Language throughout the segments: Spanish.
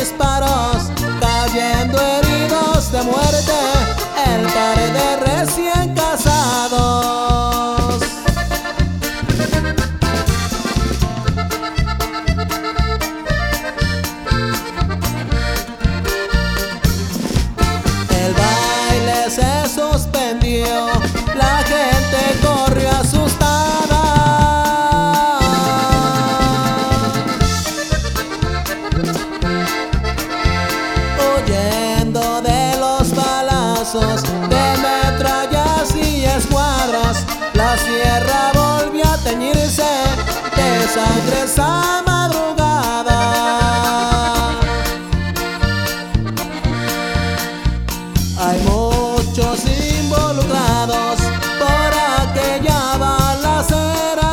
disparos, cayendo heridos de muerte, el par de recién casados. El baile se suspendió, la gente corrió asustada, huyendo de los balazos, de metrallas y escuadras. La sierra volvió a teñirse de sangre esa madrugada. Hay muchos involucrados por aquella balacera.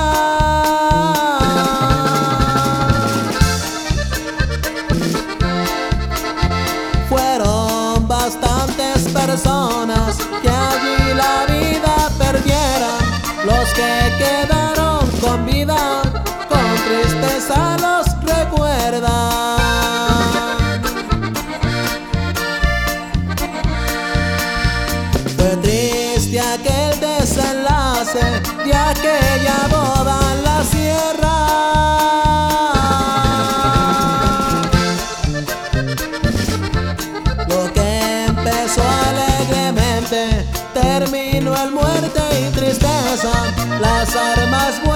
Fueron bastantes personas que allí la vida perdieron. Los que quedaron con vida, con tristeza los recuerdan. Fue triste aquel desenlace de aquella boda en la sierra. Lo que empezó alegremente terminó en muerte y tristeza. Las armas